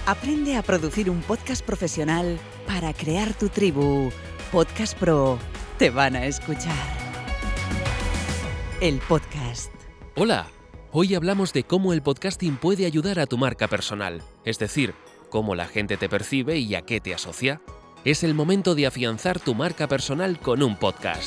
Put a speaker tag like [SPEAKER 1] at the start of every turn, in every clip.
[SPEAKER 1] Aprende a producir un podcast profesional para crear tu tribu. Podcast Pro. Te van a escuchar. El podcast.
[SPEAKER 2] Hola, hoy hablamos de cómo el podcasting puede ayudar a tu marca personal, es decir, cómo la gente te percibe y a qué te asocia. Es el momento de afianzar tu marca personal con un podcast.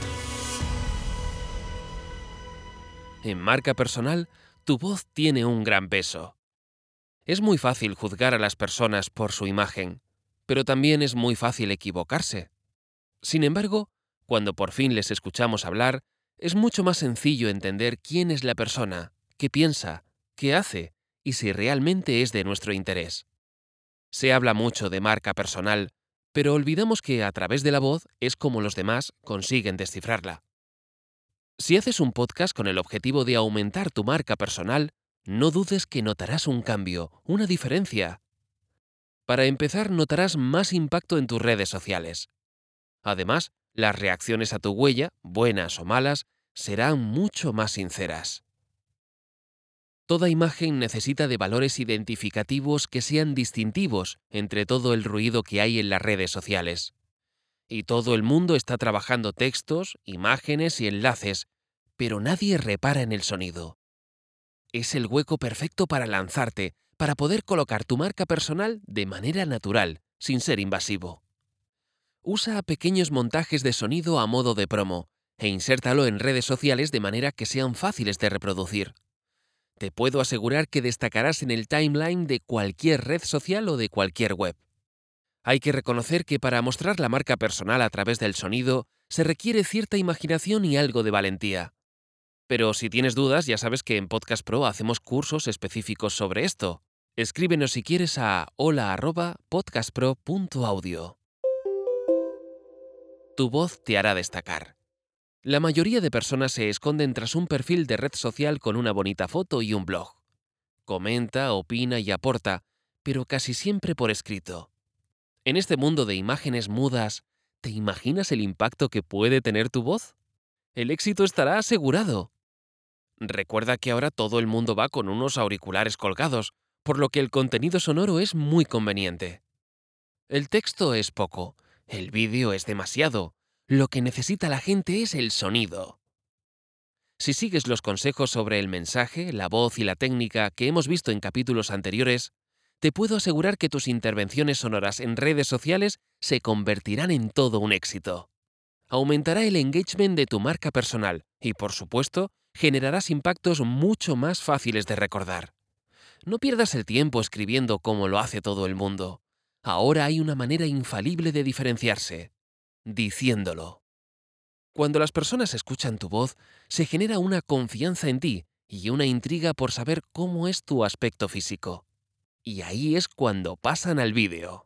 [SPEAKER 2] En marca personal, tu voz tiene un gran peso. Es muy fácil juzgar a las personas por su imagen, pero también es muy fácil equivocarse. Sin embargo, cuando por fin les escuchamos hablar, es mucho más sencillo entender quién es la persona, qué piensa, qué hace y si realmente es de nuestro interés. Se habla mucho de marca personal, pero olvidamos que a través de la voz es como los demás consiguen descifrarla. Si haces un podcast con el objetivo de aumentar tu marca personal, no dudes que notarás un cambio, una diferencia. Para empezar, notarás más impacto en tus redes sociales. Además, las reacciones a tu huella, buenas o malas, serán mucho más sinceras. Toda imagen necesita de valores identificativos que sean distintivos entre todo el ruido que hay en las redes sociales. Y todo el mundo está trabajando textos, imágenes y enlaces, pero nadie repara en el sonido. Es el hueco perfecto para lanzarte, para poder colocar tu marca personal de manera natural, sin ser invasivo. Usa pequeños montajes de sonido a modo de promo e insértalo en redes sociales de manera que sean fáciles de reproducir. Te puedo asegurar que destacarás en el timeline de cualquier red social o de cualquier web. Hay que reconocer que para mostrar la marca personal a través del sonido se requiere cierta imaginación y algo de valentía. Pero si tienes dudas, ya sabes que en Podcast Pro hacemos cursos específicos sobre esto. Escríbenos si quieres a hola@podcastpro.audio. Tu voz te hará destacar. La mayoría de personas se esconden tras un perfil de red social con una bonita foto y un blog. Comenta, opina y aporta, pero casi siempre por escrito. En este mundo de imágenes mudas, ¿te imaginas el impacto que puede tener tu voz? El éxito estará asegurado. Recuerda que ahora todo el mundo va con unos auriculares colgados, por lo que el contenido sonoro es muy conveniente. El texto es poco, el vídeo es demasiado. Lo que necesita la gente es el sonido. Si sigues los consejos sobre el mensaje, la voz y la técnica que hemos visto en capítulos anteriores, te puedo asegurar que tus intervenciones sonoras en redes sociales se convertirán en todo un éxito. Aumentará el engagement de tu marca personal y, por supuesto, generarás impactos mucho más fáciles de recordar. No pierdas el tiempo escribiendo como lo hace todo el mundo. Ahora hay una manera infalible de diferenciarse: diciéndolo. Cuando las personas escuchan tu voz, se genera una confianza en ti y una intriga por saber cómo es tu aspecto físico. Y ahí es cuando pasan al vídeo.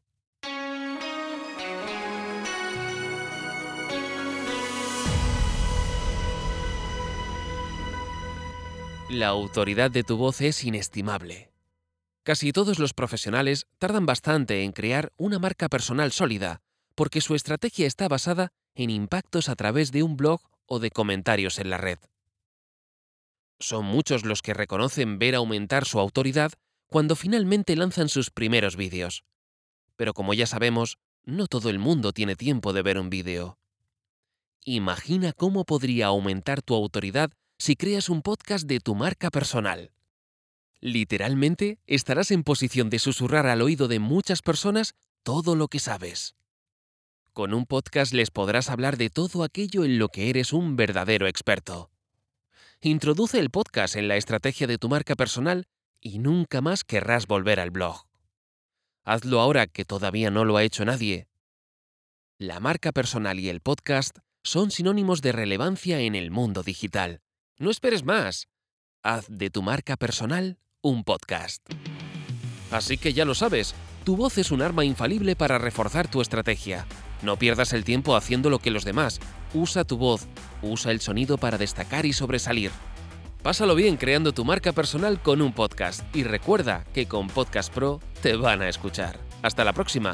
[SPEAKER 2] La autoridad de tu voz es inestimable. Casi todos los profesionales tardan bastante en crear una marca personal sólida, porque su estrategia está basada en impactos a través de un blog o de comentarios en la red. Son muchos los que reconocen ver aumentar su autoridad cuando finalmente lanzan sus primeros vídeos. Pero como ya sabemos, no todo el mundo tiene tiempo de ver un vídeo. Imagina cómo podría aumentar tu autoridad si creas un podcast de tu marca personal. Literalmente, estarás en posición de susurrar al oído de muchas personas todo lo que sabes. Con un podcast les podrás hablar de todo aquello en lo que eres un verdadero experto. Introduce el podcast en la estrategia de tu marca personal y nunca más querrás volver al blog. Hazlo ahora que todavía no lo ha hecho nadie. La marca personal y el podcast son sinónimos de relevancia en el mundo digital. No esperes más. Haz de tu marca personal un podcast. Así que ya lo sabes, tu voz es un arma infalible para reforzar tu estrategia. No pierdas el tiempo haciendo lo que los demás. Usa tu voz, usa el sonido para destacar y sobresalir. Pásalo bien creando tu marca personal con un podcast y recuerda que con Podcast Pro te van a escuchar. ¡Hasta la próxima!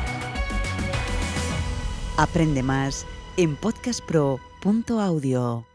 [SPEAKER 1] Aprende más en podcastpro.audio.